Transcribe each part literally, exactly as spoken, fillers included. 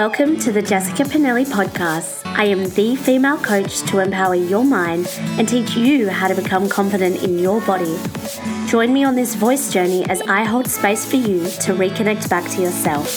welcome to the Jessica Pinelli podcast. I am the female coach to empower your mind and teach you how to become confident in your body. Join me on this voice journey as I hold space for you to reconnect back to yourself.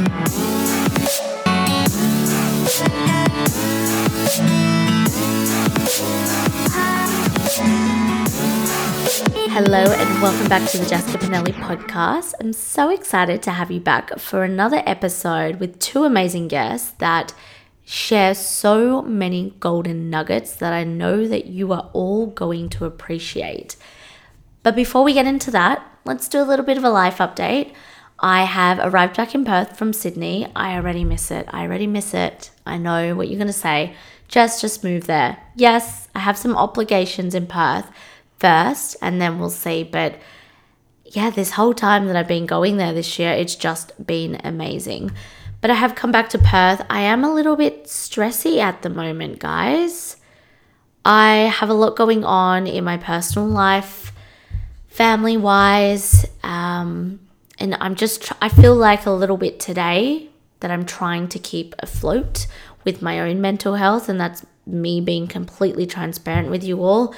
Hello and welcome back to the Jessica Pinelli podcast. I'm so excited to have you back for another episode with two amazing guests that share so many golden nuggets that I know that you are all going to appreciate. But before we get into that, let's do a little bit of a life update. I have arrived back in Perth from Sydney. I already miss it. I already miss it. I know what you're going to say. Just, just move there. Yes, I have some obligations in Perth first and then we'll see. But yeah, this whole time that I've been going there this year, it's just been amazing. But I have come back to Perth. I am a little bit stressy at the moment, guys. I have a lot going on in my personal life, family-wise, um, and I'm just, I feel like a little bit today that I'm trying to keep afloat with my own mental health, and that's me being completely transparent with you all.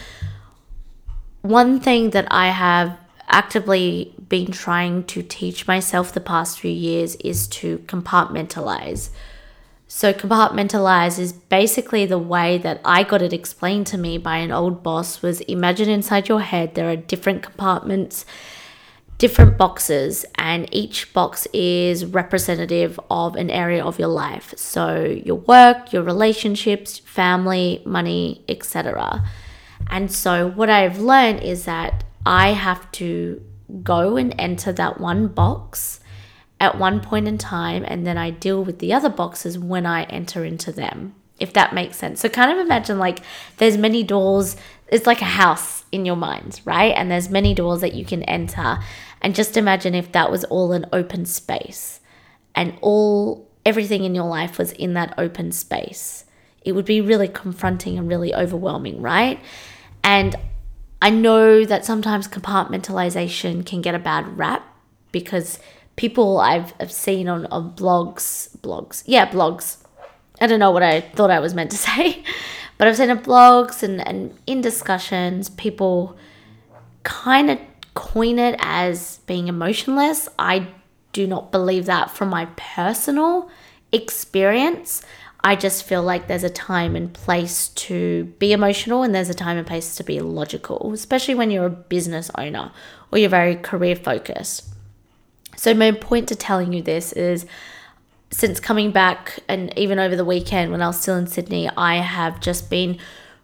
One thing that I have actively been trying to teach myself the past few years is to compartmentalize. So compartmentalize is basically the way that I got it explained to me by an old boss was imagine inside your head there are different compartments, different boxes, and each box is representative of an area of your life. So your work, your relationships, family, money, et cetera. And so what I've learned is that I have to go and enter that one box at one point in time, and then I deal with the other boxes when I enter into them, if that makes sense. So kind of imagine like there's many doors, it's like a house in your mind, right? And there's many doors that you can enter. And just imagine if that was all an open space and all everything in your life was in that open space. It would be really confronting and really overwhelming, right? And I know that sometimes compartmentalization can get a bad rap because people I've, I've seen on, on blogs, blogs, yeah, blogs. I don't know what I thought I was meant to say, but I've seen on blogs and, and in discussions, people kind of coin it as being emotionless. I do not believe that from my personal experience. I just feel like there's a time and place to be emotional and there's a time and place to be logical, especially when you're a business owner or you're very career focused. So my point to telling you this is since coming back and even over the weekend when I was still in Sydney, I have just been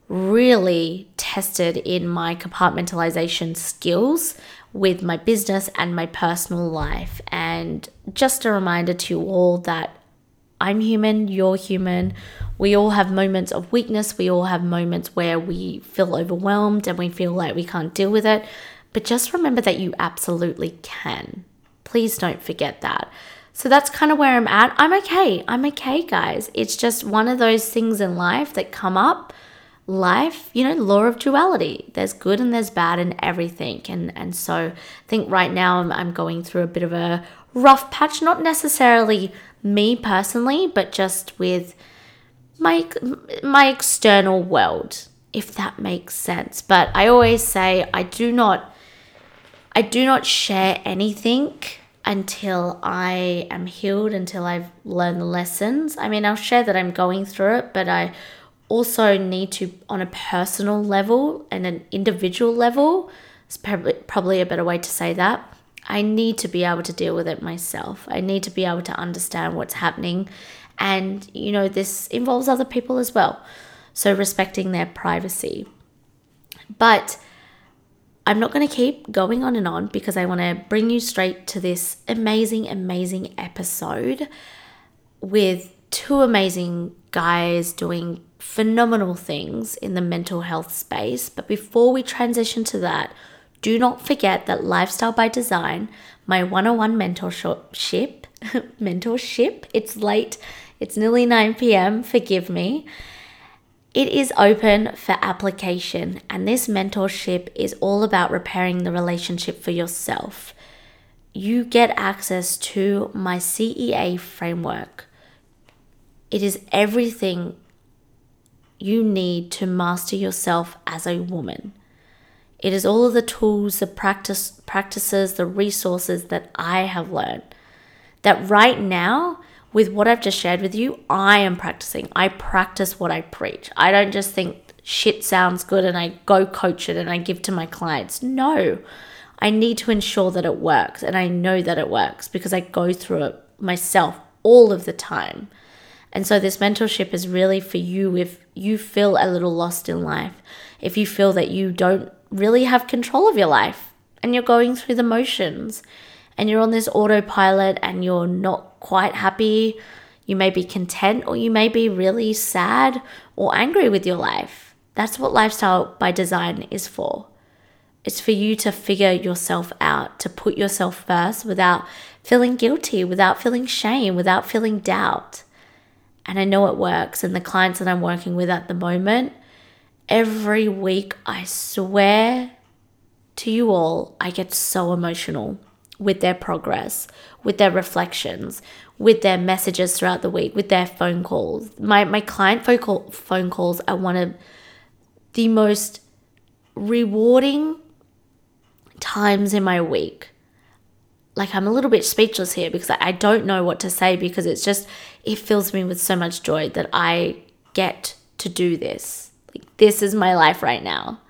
really tested in my compartmentalization skills with my business and my personal life. And just a reminder to you all that I'm human, you're human. We all have moments of weakness. We all have moments where we feel overwhelmed and we feel like we can't deal with it. But just remember that you absolutely can. Please don't forget that. So that's kind of where I'm at. I'm okay. I'm okay, guys. It's just one of those things in life that come up. Life, you know, law of duality. There's good and there's bad in everything. And and so I think right now I'm, I'm going through a bit of a rough patch, not necessarily me personally, but just with my my external world, if that makes sense. But I always say I do not I do not share anything until I am healed, until I've learned the lessons. I mean, I'll share that I'm going through it, but I also need to, on a personal level and an individual level, it's probably, probably a better way to say that, I need to be able to deal with it myself. I need to be able to understand what's happening. And, you know, this involves other people as well. So respecting their privacy. But I'm not going to keep going on and on because I want to bring you straight to this amazing, amazing episode with two amazing guys doing phenomenal things in the mental health space. But before we transition to that, do not forget that Lifestyle by Design, my one-on-one mentorship, mentorship, it's late, it's nearly nine p.m., forgive me. It is open for application, and this mentorship is all about repairing the relationship for yourself. You get access to my C E A framework, It is everything you need to master yourself as a woman. It is all of the tools, the practice, practices, the resources that I have learned. That right now, with what I've just shared with you, I am practicing. I practice what I preach. I don't just think shit sounds good and I go coach it and I give to my clients. No, I need to ensure that it works. And I know that it works because I go through it myself all of the time. And so this mentorship is really for you if you feel a little lost in life, if you feel that you don't really have control of your life and you're going through the motions and you're on this autopilot and you're not quite happy. You may be content or you may be really sad or angry with your life. That's what Lifestyle by Design is for. It's for you to figure yourself out, to put yourself first without feeling guilty, without feeling shame, without feeling doubt. And I know it works. And the clients that I'm working with at the moment, every week, I swear to you all, I get so emotional with their progress, with their reflections, with their messages throughout the week, with their phone calls. My my client phone, call, phone calls are one of the most rewarding times in my week. Like, I'm a little bit speechless here because I don't know what to say because it's just, it fills me with so much joy that I get to do this. Like, this is my life right now.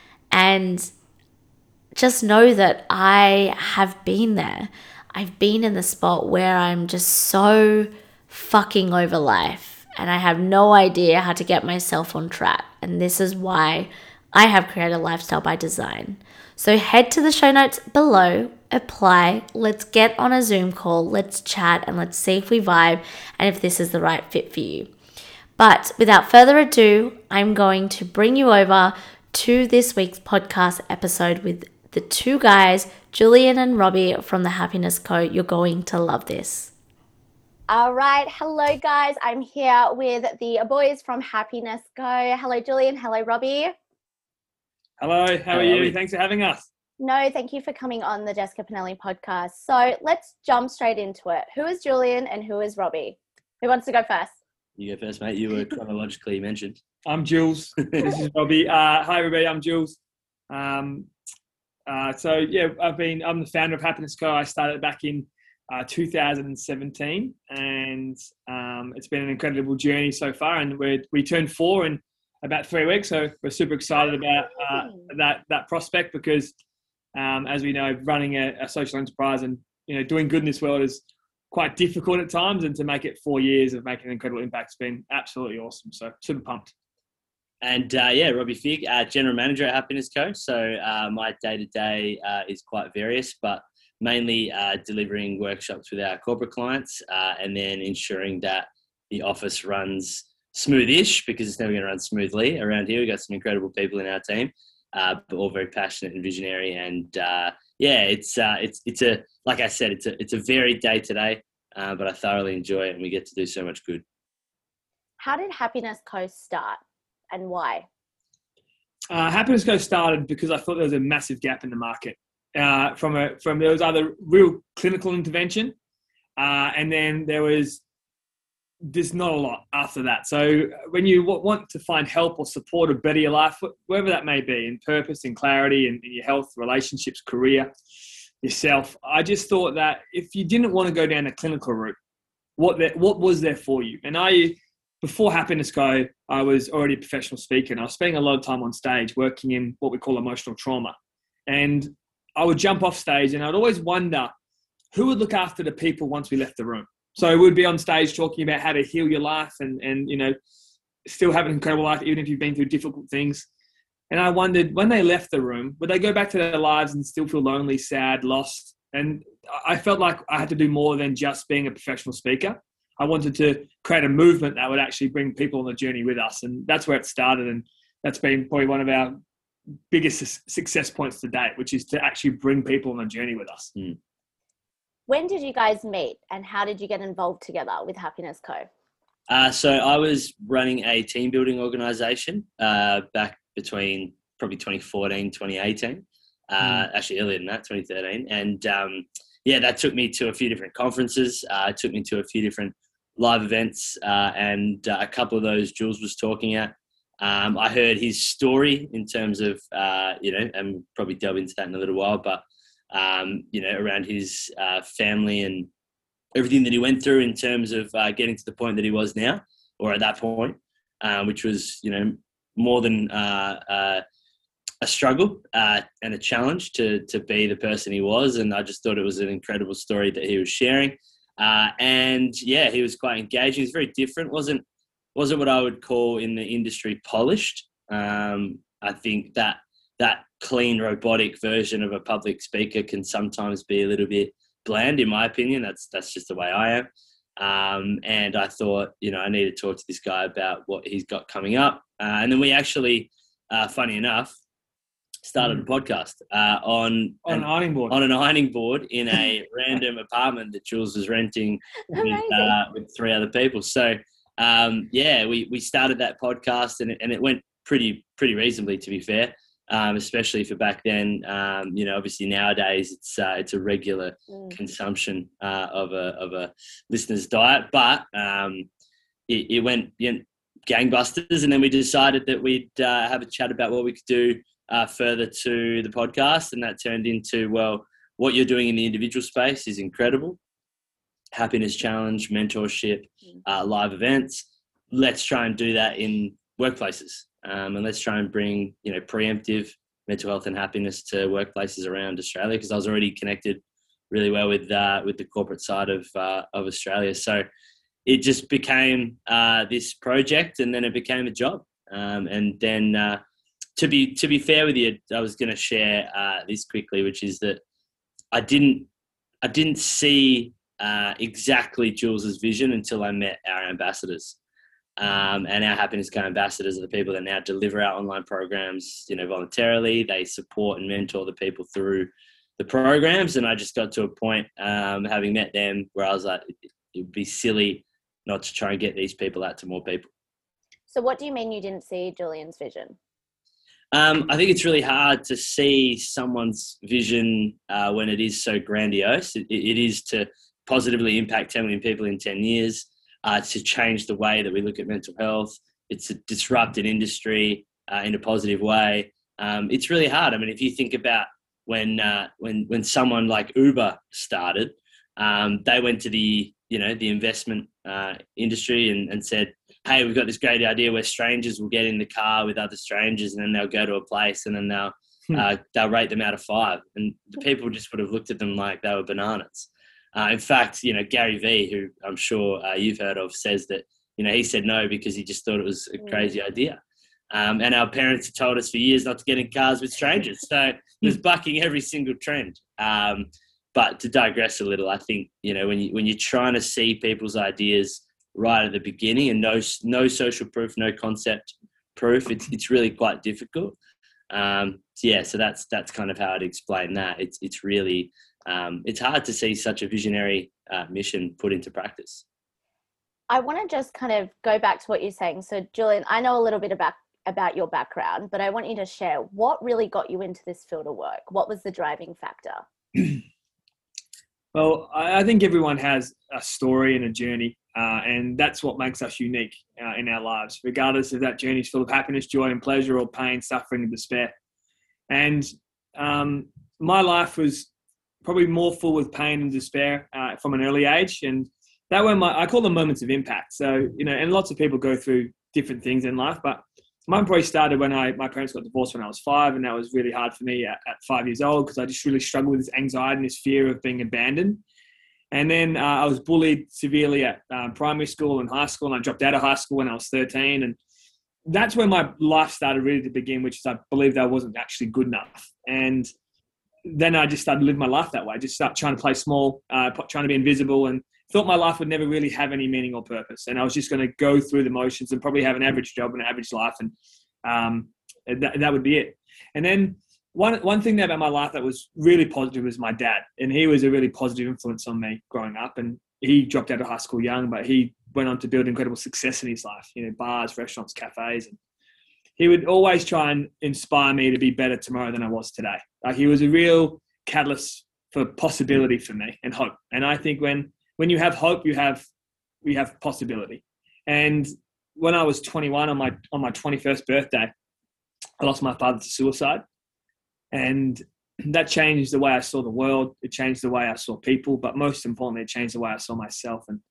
And just know that I have been there. I've been in the spot where I'm just so fucking over life and I have no idea how to get myself on track. And this is why I have created Lifestyle by Design. So head to the show notes below, apply, let's get on a Zoom call, let's chat, and let's see if we vibe and if this is the right fit for you. But without further ado, I'm going to bring you over to this week's podcast episode with the two guys, Julian and Robbie from the Happiness Co. You're going to love this. All right. Hello, guys. I'm here with the boys from Happiness Co. Hello, Julian. Hello, Robbie. Hello. How are you? Thanks for having us. No, thank you for coming on the Jessica Pinelli podcast. So let's jump straight into it. Who is Julian and who is Robbie? Who wants to go first? You go first, mate. You were chronologically mentioned. I'm Jules. This is Robbie. Uh, hi, everybody. I'm Jules. Um, uh, so, yeah, I've been, I'm the founder of Happiness Co. I started back in uh, two thousand seventeen, and um, it's been an incredible journey so far. And we're, we turned four in about three weeks. So we're super excited about uh, that, that prospect because, um, as we know, running a, a social enterprise and, you know, doing good in this world is quite difficult at times, and to make it four years of making an incredible impact has been absolutely awesome. So super pumped. And uh, yeah, Robbie Fig, uh, General Manager at Happiness Co. So uh, my day-to-day uh, is quite various, but mainly uh, delivering workshops with our corporate clients uh, and then ensuring that the office runs smooth-ish, because it's never going to run smoothly around here. We've got some incredible people in our team, uh, but all very passionate and visionary. And uh, yeah, it's uh, it's it's a like I said, it's a it's a varied day today, uh, but I thoroughly enjoy it, and we get to do so much good. How did Happiness Co start, and why? Uh, Happiness Co started because I thought there was a massive gap in the market. Uh, from a from there was either real clinical intervention, uh, and then there was there's not a lot after that. So when you w- want to find help or support or better your life, wherever that may be, in purpose, in clarity, in, in your health, relationships, career, yourself, I just thought that if you didn't want to go down a clinical route, what there, what was there for you? And I, before Happiness Co, I was already a professional speaker, and I was spending a lot of time on stage working in what we call emotional trauma. And I would jump off stage and I'd always wonder who would look after the people once we left the room. So we'd be on stage talking about how to heal your life and, and, you know, still have an incredible life, even if you've been through difficult things. And I wondered, when they left the room, would they go back to their lives and still feel lonely, sad, lost? And I felt like I had to do more than just being a professional speaker. I wanted to create a movement that would actually bring people on the journey with us. And that's where it started. And that's been probably one of our biggest success points to date, which is to actually bring people on the journey with us. Mm. When did you guys meet, and how did you get involved together with Happiness Co? Uh, so I was running a team building organisation uh, back between probably twenty fourteen, twenty eighteen, uh, mm. actually earlier than that, twenty thirteen. And um, yeah, that took me to a few different conferences. Uh, it took me to a few different live events, uh, and uh, a couple of those Jules was talking at. Um, I heard his story in terms of, uh, you know, and probably delve into that in a little while, but, um, you know, around his uh, family and everything that he went through in terms of uh, getting to the point that he was now, or at that point, uh, which was, you know, more than uh, uh, a struggle uh, and a challenge to to be the person he was. And I just thought it was an incredible story that he was sharing. Uh, and yeah, he was quite engaging. He was very different. wasn't wasn't what I would call in the industry polished. Um, I think that that clean robotic version of a public speaker can sometimes be a little bit bland, in my opinion. That's that's just the way I am. Um, and I thought, you know, I need to talk to this guy about what he's got coming up. Uh, and then we actually, uh, funny enough, started mm. a podcast uh, on on an ironing board on an ironing board in a random apartment that Jules was renting with, uh, with three other people. So um, yeah, we we started that podcast, and it, and it went pretty pretty reasonably, to be fair. Um, especially for back then. Um, you know, obviously nowadays it's uh, it's a regular mm. consumption uh, of a of a listener's diet, but um, it, it went, you know, gangbusters, and then we decided that we'd uh, have a chat about what we could do uh, further to the podcast, and that turned into, well, what you're doing in the individual space is incredible. Happiness Challenge, mentorship, mm. uh, live events. Let's try and do that in workplaces. Um, and let's try and bring, you know, preemptive mental health and happiness to workplaces around Australia, because I was already connected really well with uh, with the corporate side of uh, of Australia. So it just became uh, this project, and then it became a job. Um, and then uh, to be to be fair with you, I was going to share uh, this quickly, which is that I didn't I didn't see uh, exactly Jules's vision until I met our ambassadors. Um, and our Happiness Co ambassadors are the people that now deliver our online programs, you know, voluntarily. They support and mentor the people through the programs. And I just got to a point, um, having met them, where I was like, it, it would be silly not to try and get these people out to more people. So what do you mean you didn't see Julian's vision? Um, I think it's really hard to see someone's vision uh, when it is so grandiose. It, it is to positively impact ten million people in ten years. Uh, to change the way that we look at mental health. It's to disrupt an industry uh, in a positive way. Um, it's really hard. I mean, if you think about when uh, when when someone like Uber started, um, they went to the you know the investment uh, industry and, and said, "Hey, we've got this great idea where strangers will get in the car with other strangers, and then they'll go to a place, and then they'll hmm. uh, they'll rate them out of five." And the people just would have looked at them like they were bananas. Uh, in fact, you know, Gary Vee, who I'm sure uh, you've heard of, says that, you know, he said no because he just thought it was a crazy idea. Um, and our parents have told us for years not to get in cars with strangers. So he was bucking every single trend. Um, but to digress a little, I think, you know, when, you, when you're trying to see people's ideas right at the beginning and no, no social proof, no concept proof, it's, it's really quite difficult. Um, so yeah, so that's, that's kind of how I'd explain that. It's, it's really... Um, it's hard to see such a visionary uh, mission put into practice. I want to just kind of go back to what you're saying. So, Julian, I know a little bit about, about your background, but I want you to share what really got you into this field of work. What was the driving factor? Well, I think everyone has a story and a journey, uh, and that's what makes us unique uh, in our lives, regardless if that journey is full of happiness, joy and pleasure, or pain, suffering and despair. And um, my life was probably more full with pain and despair uh, from an early age. And that were my, I call them moments of impact. So, you know, and lots of people go through different things in life, but mine probably started when I, my parents got divorced when I was five. And that was really hard for me at, at five years old, because I just really struggled with this anxiety and this fear of being abandoned. And then uh, I was bullied severely at um, primary school and high school. And I dropped out of high school when I was thirteen. And that's when my life started really to begin, which is I believed I wasn't actually good enough. And then I just started living my life that way. I just started trying to play small, uh, trying to be invisible, and thought my life would never really have any meaning or purpose. And I was just going to go through the motions and probably have an average job and an average life. And um, that, that would be it. And then one, one thing about my life that was really positive was my dad. And he was a really positive influence on me growing up. And he dropped out of high school young, but he went on to build incredible success in his life, you know, bars, restaurants, cafes. And he would always try and inspire me to be better tomorrow than I was today. Like, he was a real catalyst for possibility for me and hope. And I think when, when you have hope, you have we have possibility. And when I was twenty-one, on my on my twenty-first birthday, I lost my father to suicide. And that changed the way I saw the world. It changed the way I saw people, but most importantly, it changed the way I saw myself. And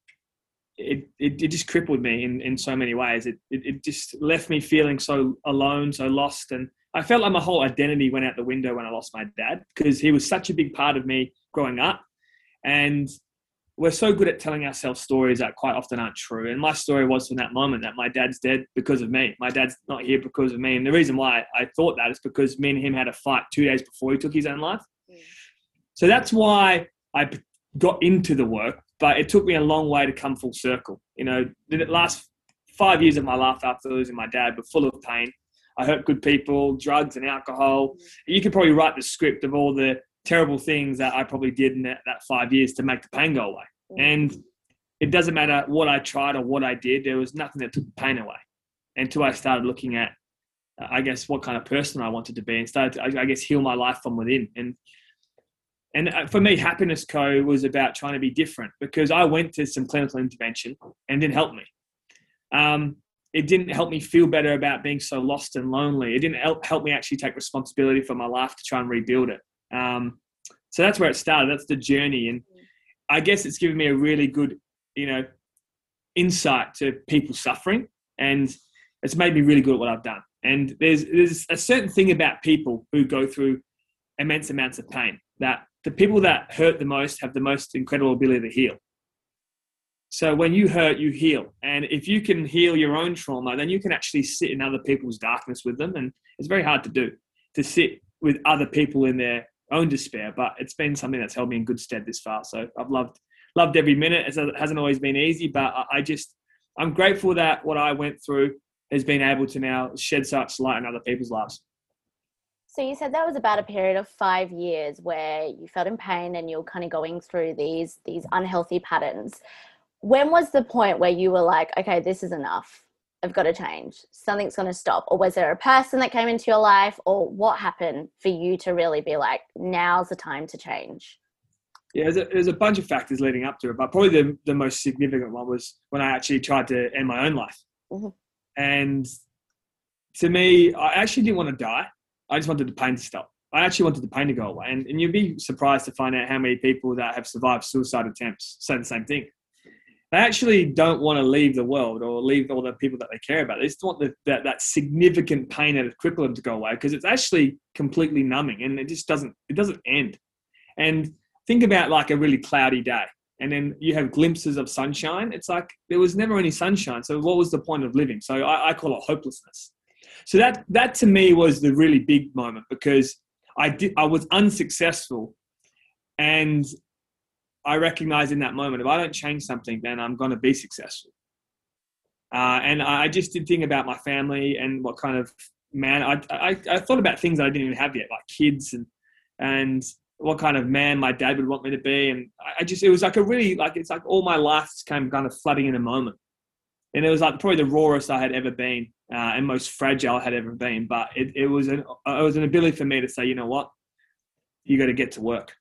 it it, it just crippled me in, in so many ways. It, it it just left me feeling so alone, so lost. And I felt like my whole identity went out the window when I lost my dad, because he was such a big part of me growing up. And we're so good at telling ourselves stories that quite often aren't true. And my story was from that moment that my dad's dead because of me. My dad's not here because of me. And the reason why I thought that is because me and him had a fight two days before he took his own life. Mm. So that's why I got into the work, but it took me a long way to come full circle. You know, the last five years of my life after losing my dad were full of pain. I hurt good people, drugs and alcohol. Mm. You could probably write the script of all the terrible things that I probably did in that, that five years to make the pain go away. And it doesn't matter what I tried or what I did, there was nothing that took the pain away until I started looking at, uh, I guess, what kind of person I wanted to be, and started to, I, I guess, heal my life from within. And and for me, Happiness Co was about trying to be different, because I went to some clinical intervention and didn't help me. Um, it didn't help me feel better about being so lost and lonely. It didn't help, help me actually take responsibility for my life to try and rebuild it. Um, so that's where it started. That's the journey. And I guess it's given me a really good, you know, insight to people suffering, and it's made me really good at what I've done. And there's, there's a certain thing about people who go through immense amounts of pain, that the people that hurt the most have the most incredible ability to heal. So when you hurt, you heal. And if you can heal your own trauma, then you can actually sit in other people's darkness with them. And it's very hard to do, to sit with other people in their own despair, but it's been something that's held me in good stead this far. So I've loved loved every minute. It hasn't always been easy, but I just, I'm grateful that what I went through has been able to now shed such light in other people's lives. So you said that was about a period of five years where you felt in pain and you're kind of going through these these unhealthy patterns. When was the point where you were like, okay, this is enough, I've got to change, something's going to stop? Or was there a person that came into your life, or what happened for you to really be like, now's the time to change? Yeah, there's a, there's a bunch of factors leading up to it, but probably the, the most significant one was when I actually tried to end my own life. Mm-hmm. And to me, I actually didn't want to die. I just wanted the pain to stop. I actually wanted the pain to go away. And, and you'd be surprised to find out how many people that have survived suicide attempts say the same thing. They actually don't want to leave the world or leave all the people that they care about. They just want the, that, that significant pain that has crippled them to go away, because it's actually completely numbing, and it just doesn't, it doesn't end. And think about like a really cloudy day, and then you have glimpses of sunshine. It's like there was never any sunshine. So what was the point of living? So I, I call it hopelessness. So that, that to me was the really big moment, because I did, I was unsuccessful, and I recognized in that moment, if I don't change something, then I'm going to be successful. Uh, and I just did think about my family and what kind of man, I, I, I thought about things that I didn't even have yet, like kids, and, and what kind of man my dad would want me to be. And I just, it was like a really, like, it's like all my life just came kind of flooding in a moment. And it was like probably the rawest I had ever been, uh, and most fragile I had ever been. But it, it was an, it was an ability for me to say, you know what, you got to get to work.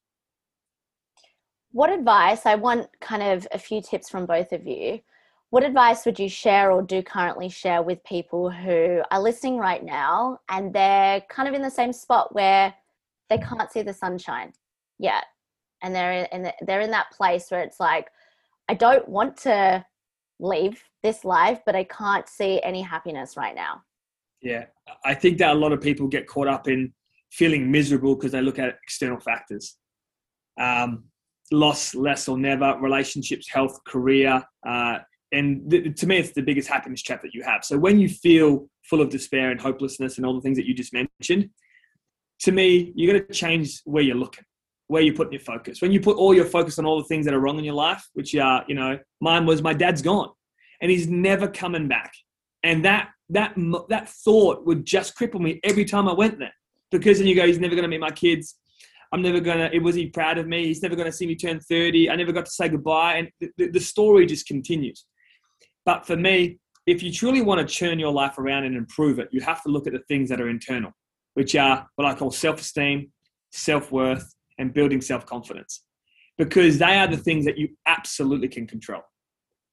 What advice, I want kind of a few tips from both of you. What advice would you share or do currently share with people who are listening right now and they're kind of in the same spot where they can't see the sunshine yet? And they're in, they're in that place where it's like, I don't want to leave this life, but I can't see any happiness right now. Yeah, I think that a lot of people get caught up in feeling miserable because they look at external factors. Um, loss, less or never, relationships, health, career. Uh, and th- to me, it's the biggest happiness trap that you have. So when you feel full of despair and hopelessness and all the things that you just mentioned, to me, you got to change where you're looking, where you're putting your focus. When you put all your focus on all the things that are wrong in your life, which are, you know, mine was my dad's gone and he's never coming back. And that, that, that thought would just cripple me every time I went there, because then you go, he's never going to meet my kids. I'm never going to, was he proud of me? He's never going to see me turn thirty. I never got to say goodbye. And the, the story just continues. But for me, if you truly want to turn your life around and improve it, you have to look at the things that are internal, which are what I call self-esteem, self-worth, and building self-confidence, because they are the things that you absolutely can control.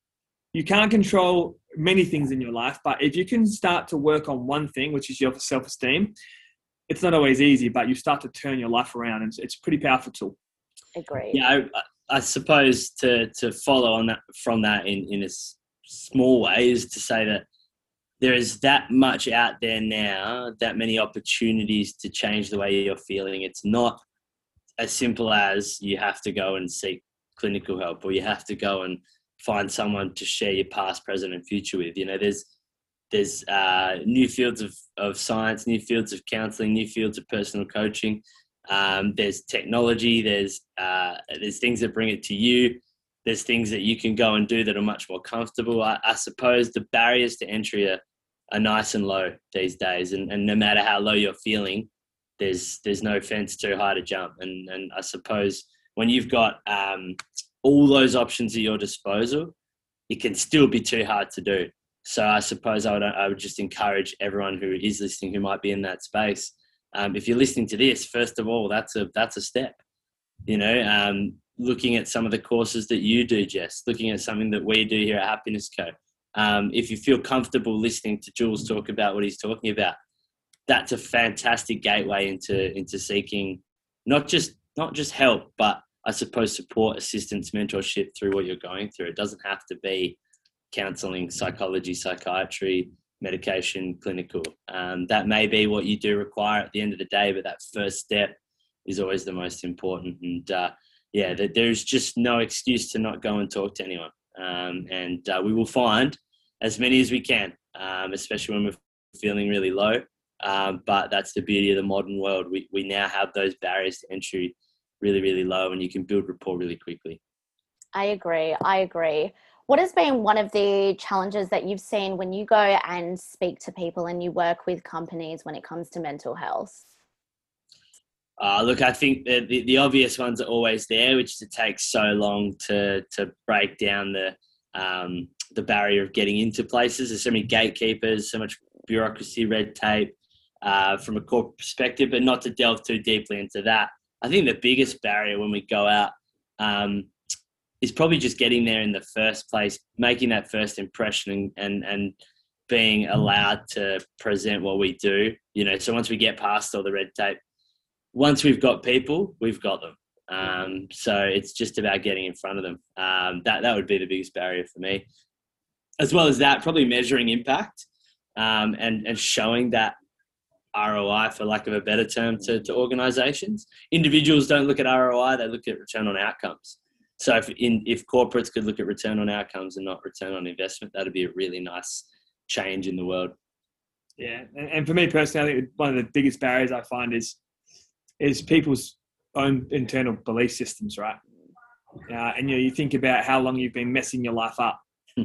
you can't control many things in your life, but if you can start to work on one thing, which is your self-esteem, it's not always easy, but you start to turn your life around, and it's a pretty powerful tool. Agreed. Yeah, I, I suppose to to follow on that from that in, in a s- small way is to say that there is that much out there now, that many opportunities to change the way you're feeling. It's not as simple as you have to go and seek clinical help, or you have to go and find someone to share your past, present, and future with. You know, there's there's uh, new fields of, of science, new fields of counselling, new fields of personal coaching. Um, there's technology. There's uh, there's things that bring it to you. There's things that you can go and do that are much more comfortable. I, I suppose the barriers to entry are, are nice and low these days, and, and no matter how low you're feeling, there's there's no fence too high to jump. And and I suppose when you've got um, all those options at your disposal, it can still be too hard to do. So I suppose I would I would just encourage everyone who is listening, who might be in that space. Um, if you're listening to this, first of all, that's a that's a step. You know, um, looking at some of the courses that you do, Jess, looking at something that we do here at Happiness Co. Um, if you feel comfortable listening to Jules talk about what he's talking about, that's a fantastic gateway into into seeking not just not just help, but I suppose support, assistance, mentorship through what you're going through. It doesn't have to be counselling, psychology, psychiatry, medication, clinical. Um, that may be what you do require at the end of the day, but that first step is always the most important. And uh, yeah, th- there's just no excuse to not go and talk to anyone. Um, and uh, we will find as many as we can, um, especially when we're feeling really low. Um, but that's the beauty of the modern world. We we now have those barriers to entry really, really low, and you can build rapport really quickly. I agree. I agree. What has been one of the challenges that you've seen when you go and speak to people and you work with companies when it comes to mental health? Uh, look, I think the, the, the obvious ones are always there, which is it takes so long to to break down the um, the barrier of getting into places. There's so many gatekeepers, so much bureaucracy, red tape uh, from a corporate perspective, but not to delve too deeply into that. I think the biggest barrier when we go out um, is probably just getting there in the first place, making that first impression and, and, and being allowed to present what we do. You know, so once we get past all the red tape, once we've got people, we've got them. Um, so it's just about getting in front of them. Um, that, that would be the biggest barrier for me. As well as that, probably measuring impact um, and, and showing that R O I, for lack of a better term, to, to organisations. Individuals don't look at R O I, they look at return on outcomes. So if in, if corporates could look at return on outcomes and not return on investment, that'd be a really nice change in the world. Yeah, and, and for me personally, I think one of the biggest barriers I find is is people's own internal belief systems, right? Uh, and you know, you think about how long you've been messing your life up,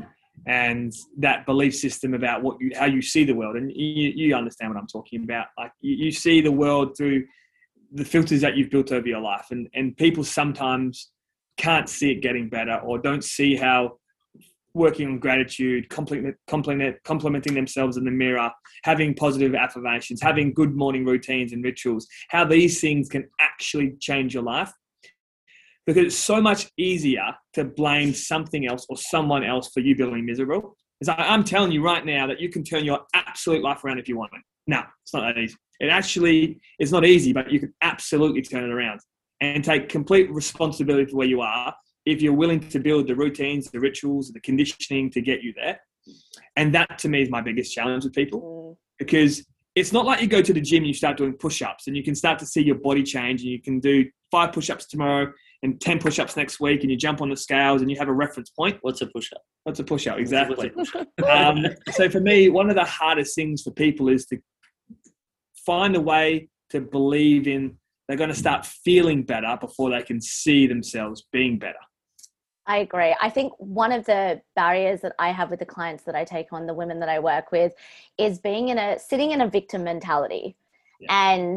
and that belief system about what you, how you see the world, and you, you understand what I'm talking about. Like you, you see the world through the filters that you've built over your life, and and people sometimes can't see it getting better, or don't see how working on gratitude, compliment, compliment, complimenting themselves in the mirror, having positive affirmations, having good morning routines and rituals, how these things can actually change your life. Because it's so much easier to blame something else or someone else for you being miserable. Because I'm telling you right now that you can turn your absolute life around if you want it. No, it's not that easy. It actually is not easy, but you can absolutely turn it around and take complete responsibility for where you are if you're willing to build the routines, the rituals, the conditioning to get you there. And that to me is my biggest challenge with people, because it's not like you go to the gym and you start doing push-ups and you can start to see your body change, and you can do five push-ups tomorrow and ten push-ups next week, and you jump on the scales and you have a reference point. What's a push-up? What's a push-up? Exactly. What's a push-up? um, so for me, one of the hardest things for people is to find a way to believe in they're going to start feeling better before they can see themselves being better. I agree. I think one of the barriers that I have with the clients that I take on, the women that I work with, is being in a sitting in a victim mentality. Yeah. And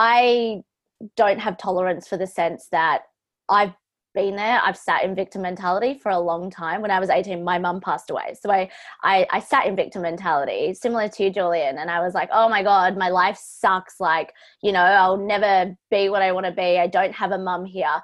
I don't have tolerance for the sense that I've been there. I've sat in victim mentality for a long time. When I was eighteen, my mum passed away. So I, I, I sat in victim mentality, similar to you, Julian. And I was like, oh my God, my life sucks. Like, you know, I'll never be what I want to be. I don't have a mum here.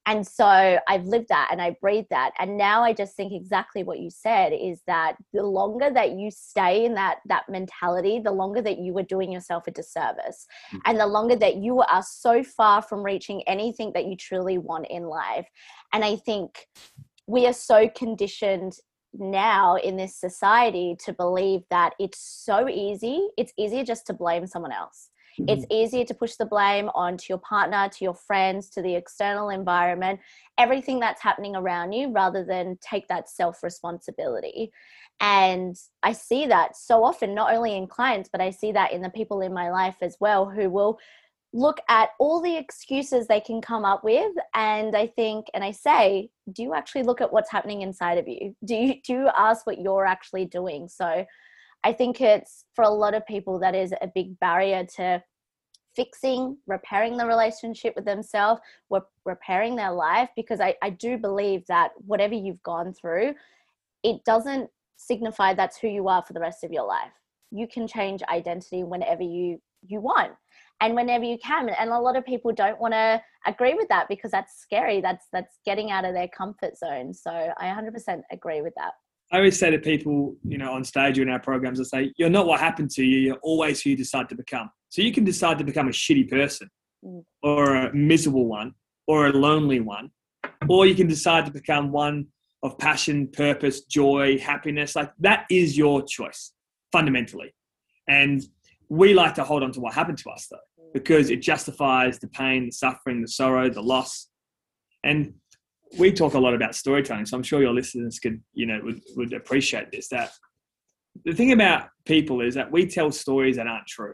And so I've lived that and I breathe that. And now I just think exactly what you said, is that the longer that you stay in that, that mentality, the longer that you are doing yourself a disservice. Mm-hmm. And the longer that you are so far from reaching anything that you truly want in life. And I think we are so conditioned now in this society to believe that it's so easy. It's easier just to blame someone else. It's easier to push the blame onto your partner, to your friends, to the external environment, everything that's happening around you, rather than take that self-responsibility. And I see that so often, not only in clients, but I see that in the people in my life as well, who will look at all the excuses they can come up with. And I think, and I say, do you actually look at what's happening inside of you? Do you, do you ask what you're actually doing? So I think it's, for a lot of people, that is a big barrier to fixing, repairing the relationship with themselves, repairing their life, because I, I do believe that whatever you've gone through, it doesn't signify that's who you are for the rest of your life. You can change identity whenever you, you want and whenever you can. And a lot of people don't want to agree with that because that's scary. That's, that's getting out of their comfort zone. So I one hundred percent agree with that. I always say to people, you know, on stage or in our programs, I say, you're not what happened to you. You're always who you decide to become. So you can decide to become a shitty person mm. or a miserable one or a lonely one, or you can decide to become one of passion, purpose, joy, happiness. Like, that is your choice fundamentally. And we like to hold on to what happened to us though, because it justifies the pain, the suffering, the sorrow, the loss. And we talk a lot about storytelling, so I'm sure your listeners could, you know, would, would appreciate this. That the thing about people is that we tell stories that aren't true.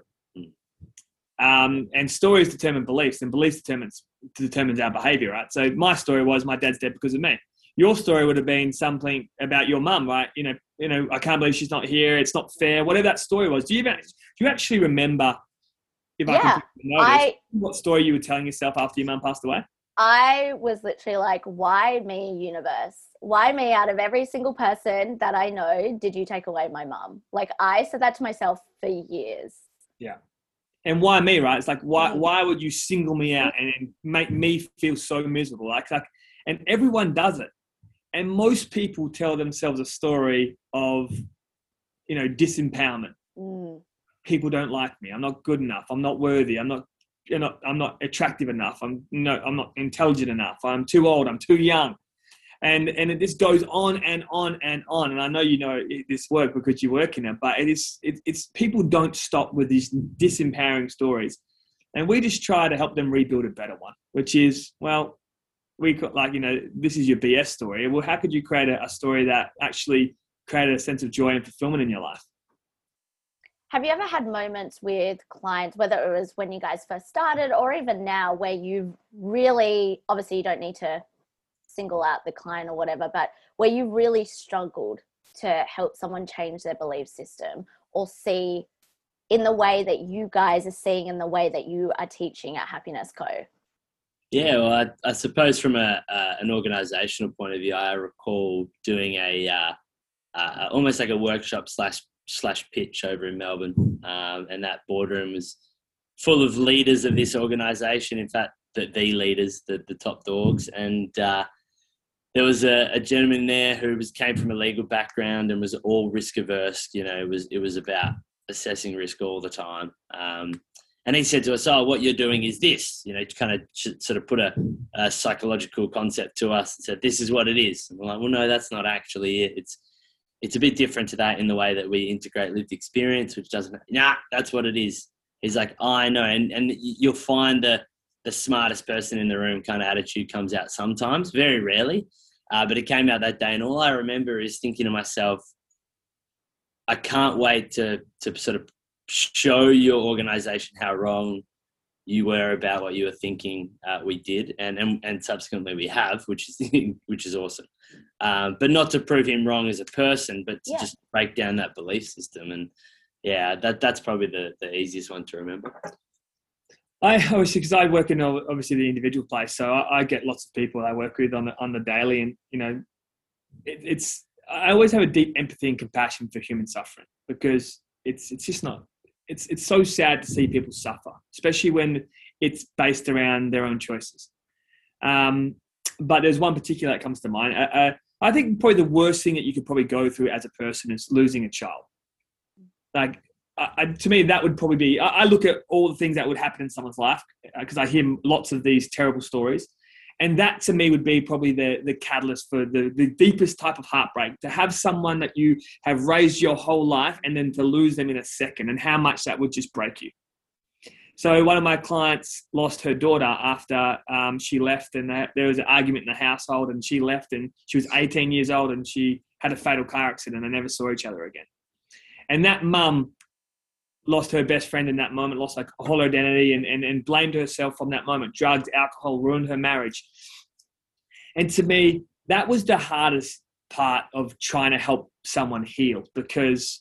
Um, and stories determine beliefs, and beliefs determines determines our behavior, right? So my story was my dad's dead because of me. Your story would have been something about your mum, right? You know, you know, I can't believe she's not here. It's not fair. Whatever that story was. Do you even, do you actually remember? If yeah, I can notice, I, what story you were telling yourself after your mum passed away? I was literally like, why me, universe? Why me? Out of every single person that I know, did you take away my mum? Like, I said that to myself for years. Yeah. And why me, right? It's like, why why would you single me out and make me feel so miserable? Like, like, and everyone does it. And most people tell themselves a story of, you know, disempowerment. Mm. People don't like me. I'm not good enough. I'm not worthy. I'm not You're not, I'm not attractive enough. I'm no, I'm not intelligent enough. I'm too old. I'm too young. And and it just goes on and on and on. And I know you know this work because you work in it, but it is it, it's people don't stop with these disempowering stories, and we just try to help them rebuild a better one. Which is, well, we got, like, you know, this is your B S story. Well, how could you create a, a story that actually created a sense of joy and fulfillment in your life? Have you ever had moments with clients, whether it was when you guys first started or even now, where you really, obviously you don't need to single out the client or whatever, but where you really struggled to help someone change their belief system or see in the way that you guys are seeing in the way that you are teaching at Happiness Co? Yeah, well, I, I suppose from a uh, an organisational point of view, I recall doing a uh, uh, almost like a workshop slash slash pitch over in Melbourne, um, and that boardroom was full of leaders of this organisation. In fact, the, the leaders, the, the top dogs, and uh, there was a, a gentleman there who was came from a legal background and was all risk averse. You know, it was it was about assessing risk all the time. Um, and he said to us, "Oh, what you're doing is this." You know, to kind of sort of put a, a psychological concept to us and said, "This is what it is." And we're like, "Well, no, that's not actually it. It's It's a bit different to that in the way that we integrate lived experience, which doesn't, nah, that's what it is." He's like, oh, I know. And and you'll find the, the smartest person in the room kind of attitude comes out sometimes, very rarely. Uh, but it came out that day. And all I remember is thinking to myself, I can't wait to to sort of show your organization how wrong you were about what you were thinking uh, we did. And, and and subsequently we have, which is which is awesome. Um, but not to prove him wrong as a person, but to yeah. just break down that belief system. And yeah, that that's probably the, the easiest one to remember. I obviously, because I work in obviously the individual place, so I, I get lots of people I work with on the on the daily, and you know, it, it's I always have a deep empathy and compassion for human suffering, because it's it's just not it's it's so sad to see people suffer, especially when it's based around their own choices. Um, but there's one particular that comes to mind. Uh, uh, I think probably the worst thing that you could probably go through as a person is losing a child. Like, I, I, to me, that would probably be, I, I look at all the things that would happen in someone's life because uh, I hear lots of these terrible stories. And that to me would be probably the, the catalyst for the, the deepest type of heartbreak, to have someone that you have raised your whole life and then to lose them in a second, and how much that would just break you. So one of my clients lost her daughter after um, she left, and there was an argument in the household, and she left, and she was eighteen years old, and she had a fatal car accident and never saw each other again. And that mum lost her best friend in that moment, lost like a whole identity, and, and, and blamed herself from that moment. Drugs, alcohol, ruined her marriage. And to me, that was the hardest part of trying to help someone heal, because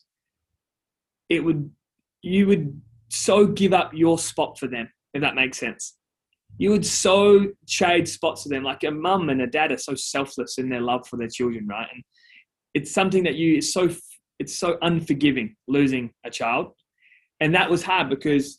it would, you would so give up your spot for them, if that makes sense. You would so trade spots for them. Like a mum and a dad are so selfless in their love for their children, right? And it's something that you, it's so, it's so unforgiving, losing a child. And that was hard because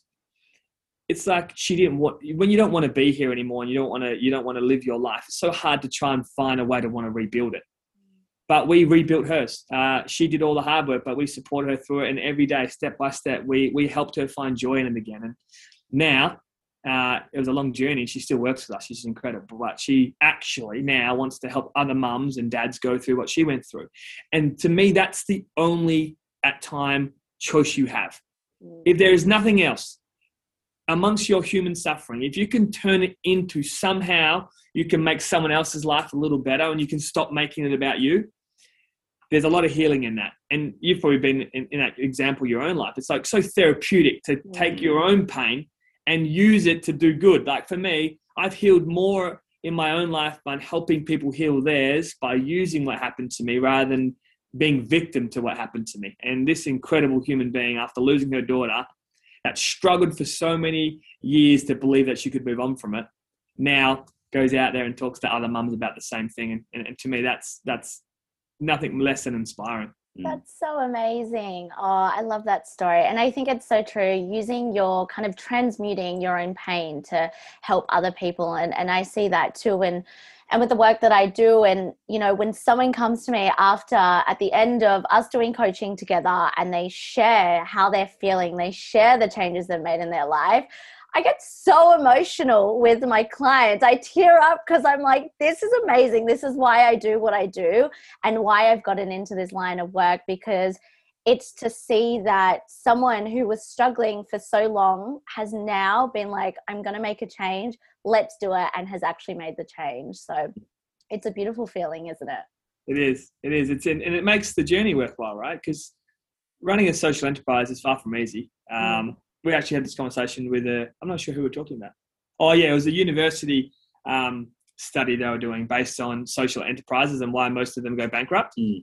it's like she didn't want, when you don't want to be here anymore and you don't want to, you don't want to live your life, it's so hard to try and find a way to want to rebuild it. But we rebuilt hers. Uh, she did all the hard work, but we supported her through it. And every day, step by step, we we helped her find joy in it again. And now, uh, it was a long journey. She still works with us. She's incredible. But she actually now wants to help other mums and dads go through what she went through. And to me, that's the only, at time, choice you have. If there is nothing else amongst your human suffering, if you can turn it into somehow, you can make someone else's life a little better and you can stop making it about you, there's a lot of healing in that. And you've probably been in, in that example, your own life. It's like so therapeutic to take your own pain and use it to do good. Like for me, I've healed more in my own life by helping people heal theirs by using what happened to me rather than being victim to what happened to me. And this incredible human being, after losing her daughter, that struggled for so many years to believe that she could move on from it, now goes out there and talks to other mums about the same thing. And, and, and to me, that's that's nothing less than inspiring. That's so amazing. Oh, I love that story. And I think it's so true, using your kind of transmuting your own pain to help other people. And, and I see that too. And, and with the work that I do, and, you know, when someone comes to me after, at the end of us doing coaching together, and they share how they're feeling, they share the changes they've made in their life, I get so emotional with my clients. I tear up because I'm like, this is amazing. This is why I do what I do and why I've gotten into this line of work, because it's to see that someone who was struggling for so long has now been like, I'm going to make a change. Let's do it. And has actually made the change. So it's a beautiful feeling, isn't it? It is. It is. It's in, and it makes the journey worthwhile, right? Because running a social enterprise is far from easy. Um, mm. We actually had this conversation with a, I'm not sure who we're talking about. Oh yeah, it was a university um, study they were doing based on social enterprises and why most of them go bankrupt. Mm.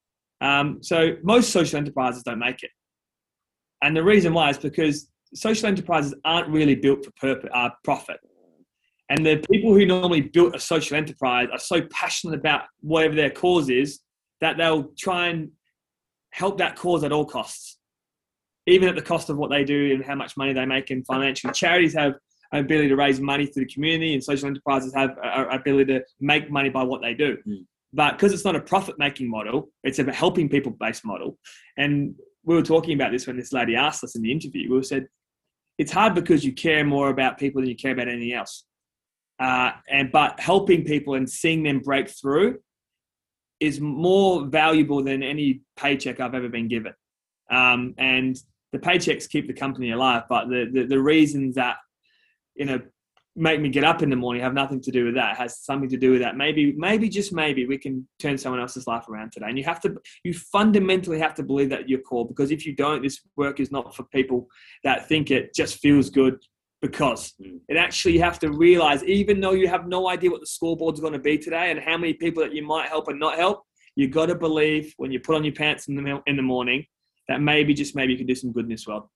Um, so most social enterprises don't make it. And the reason why is because social enterprises aren't really built for purpose, uh, profit. And the people who normally built a social enterprise are so passionate about whatever their cause is that they'll try and help that cause at all costs, even at the cost of what they do and how much money they make in financial. Charities have an ability to raise money through the community, and social enterprises have an ability to make money by what they do. Mm. But because it's not a profit-making model, it's a helping people-based model. And we were talking about this when this lady asked us in the interview. We said, it's hard because you care more about people than you care about anything else. Uh, and but helping people and seeing them break through is more valuable than any paycheck I've ever been given. Um, and the paychecks keep the company alive, but the, the, the reasons that, you know, make me get up in the morning have nothing to do with that. It has something to do with that. Maybe, maybe just maybe we can turn someone else's life around today. And you have to, you fundamentally have to believe that you're called, because if you don't, this work is not for people that think it just feels good, because it actually, you have to realize, even though you have no idea what the scoreboard's going to be today and how many people that you might help and not help, you got to believe when you put on your pants in the, in the morning that maybe, just maybe, you can do some good in this world.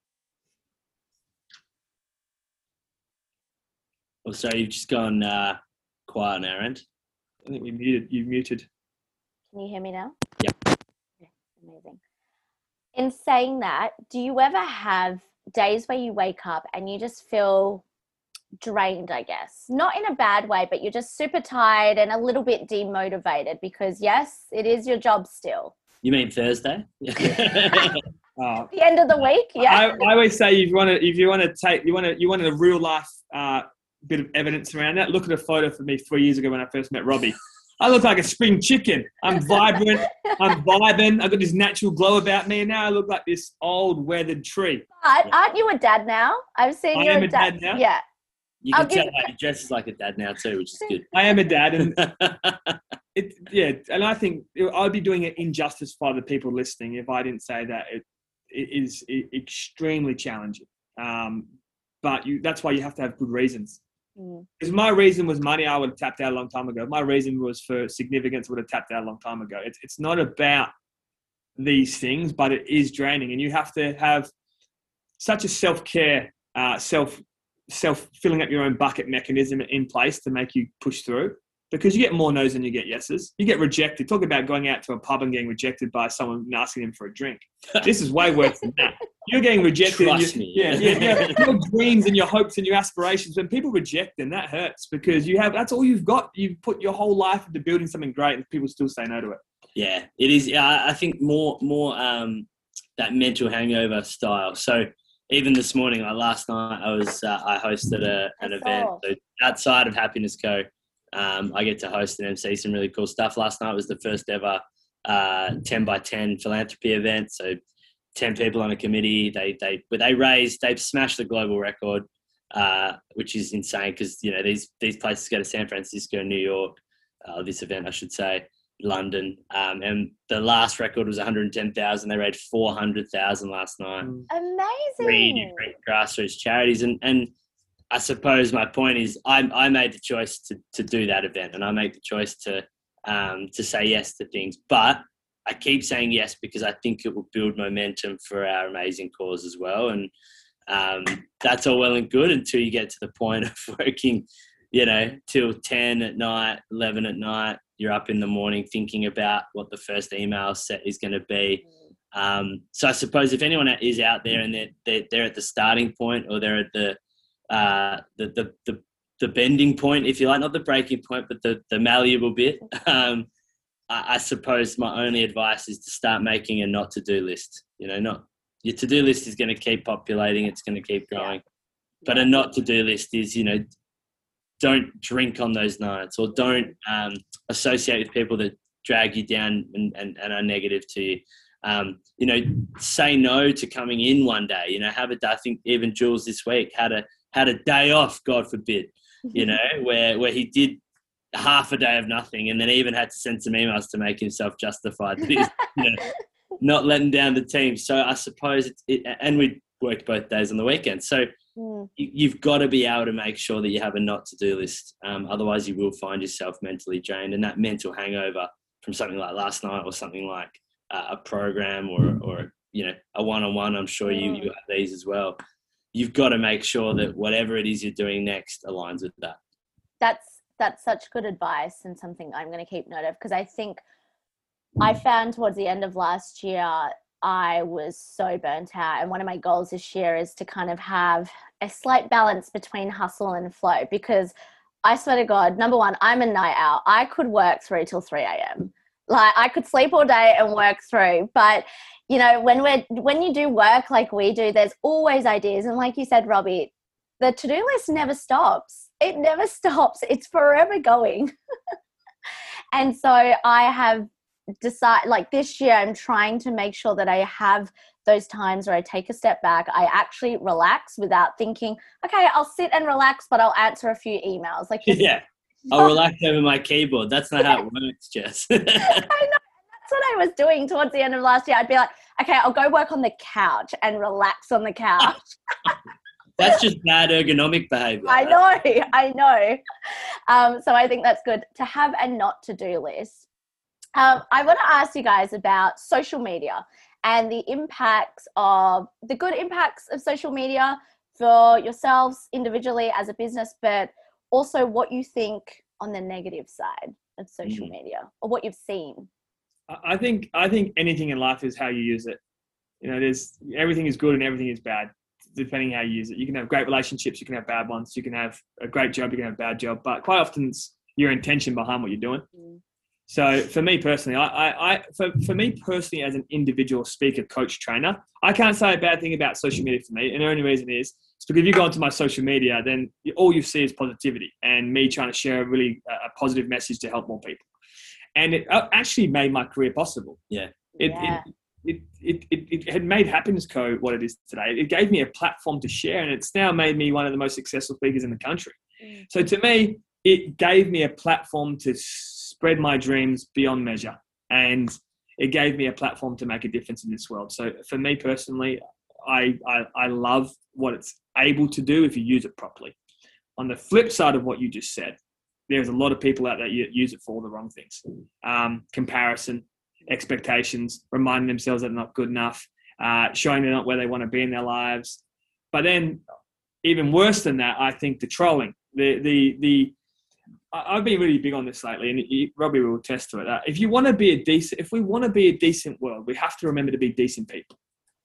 Well, sorry, you've just gone uh, quiet on our end. I think we muted. You muted. Can you hear me now? Yep. Okay, amazing. In saying that, do you ever have days where you wake up and you just feel drained, I guess. Not in a bad way, but you're just super tired and a little bit demotivated because, yes, it is your job still. You mean Thursday? Uh, The end of the week, yeah. I, I always say if you want to, if you want to take, you want to, you want a real life uh, bit of evidence around that. Look at a photo for me three years ago when I first met Robbie. I look like a spring chicken. I'm vibrant. I'm vibing. I've got this natural glow about me, and now I look like this old weathered tree. But aren't you a dad now? I've seen I you're am a a dad. dad now. Yeah. You can I'll tell give- that he dresses like a dad now too, which is good. I am a dad, and it, yeah, and I think I'd be doing it injustice for the people listening if I didn't say that it, it is extremely challenging. Um, but you, that's why you have to have good reasons. Mm. Because my reason was money, I would have tapped out a long time ago. My reason was for significance, would have tapped out a long time ago. It's it's not about these things, but it is draining, and you have to have such a self-care, uh, self self filling up your own bucket mechanism in place to make you push through. Because you get more no's than you get yeses. You get rejected. Talk about going out to a pub and getting rejected by someone and asking them for a drink. This is way worse than that. You're getting rejected. Trust and you, me. Yeah, yeah, yeah. Your dreams and your hopes and your aspirations. When people reject them, that hurts because you have. That's all you've got. You've put your whole life into building something great, and people still say no to it. Yeah, it is. Yeah, I think more more um, that mental hangover style. So even this morning, like last night, I was uh, I hosted a, an I event saw. so outside of Happiness Co. Um, I get to host and M C some really cool stuff. Last night was the first ever uh, ten by ten philanthropy event. So ten people on a committee. They they but they raised they've smashed the global record, uh, which is insane because you know these these places go to San Francisco, New York. Uh, this event, I should say, London, um, and the last record was one hundred ten thousand. They raised four hundred thousand last night. Three Amazing. different grassroots charities, and and I suppose my point is I I made the choice to to do that event, and I make the choice to um to say yes to things, but I keep saying yes because I think it will build momentum for our amazing cause as well, and um that's all well and good until you get to the point of working, you know, till ten at night, eleven at night. You're up in the morning thinking about what the first email set is going to be. Um, so I suppose if anyone is out there and they're, they're, they're at the starting point or they're at the, uh, the, the, the, the bending point, if you like, not the breaking point, but the, the malleable bit, um, I, I suppose my only advice is to start making a not to-do list. You know, not your to-do list is going to keep populating. It's going to keep growing. But a not to-do list is, you know, don't drink on those nights or don't um, associate with people that drag you down and, and, and are negative to you. Um, you know, say no to coming in one day, you know, have a day. I think even Jules this week had a, had a day off, God forbid, you know, where, where he did half a day of nothing and then even had to send some emails to make himself justified that he's, you know, not letting down the team. So I suppose it's, it, and we worked both days on the weekend. So Mm. you, you've got to be able to make sure that you have a not to do list. Um, otherwise you will find yourself mentally drained, and that mental hangover from something like last night or something like uh, a program or, or, you know, a one-on-one, I'm sure you, you have these as well. You've got to make sure that whatever it is you're doing next aligns with that. That's that's such good advice and something I'm going to keep note of, because I think I found towards the end of last year I was so burnt out, and one of my goals this year is to kind of have a slight balance between hustle and flow, because I swear to God, number one, I'm a night owl. I could work through till three a.m. Like I could sleep all day and work through, but you know, when we're when you do work like we do, there's always ideas, and like you said, Robbie, the to-do list never stops. It never stops. It's forever going. And so I have decided, like this year, I'm trying to make sure that I have those times where I take a step back. I actually relax without thinking, okay, I'll sit and relax, but I'll answer a few emails. Like, Yeah. I'll relax over my keyboard. That's not how it works, Jess. I know. That's what I was doing towards the end of last year. I'd be like, okay, I'll go work on the couch and relax on the couch. That's just bad ergonomic behavior. I know, I know. Um, so I think that's good to have a not to do list. Um, I want to ask you guys about social media and the impacts of the good impacts of social media for yourselves individually as a business, but also what you think on the negative side of social Mm. media or what you've seen. I think I think anything in life is how you use it. You know, there's everything is good and everything is bad. depending how you use it. You can have great relationships, you can have bad ones. You can have a great job, you can have a bad job. But quite often it's your intention behind what you're doing. Mm. So for me personally, I, I, I for, for me personally as an individual speaker, coach, trainer, I can't say a bad thing about social media for me. And the only reason is, it's because if you go onto my social media, then all you see is positivity and me trying to share a really uh, a positive message to help more people. And it actually made my career possible. Yeah. It, Yeah. it, it, it, it, it had made Happiness Co what it is today. It gave me a platform to share, and it's now made me one of the most successful speakers in the country. Mm. So to me, it gave me a platform to spread my dreams beyond measure, and it gave me a platform to make a difference in this world. So for me personally, I, I, I love what it's able to do if you use it properly. On the flip side of what you just said, there's a lot of people out there that use it for all the wrong things. Um, comparison, expectations, reminding themselves that they're not good enough, uh, showing they're not where they want to be in their lives. But then even worse than that, I think the trolling, the, the, the, I've been really big on this lately, and you, Robbie will attest to it. Uh, if you want to be a decent, if we want to be a decent world, we have to remember to be decent people.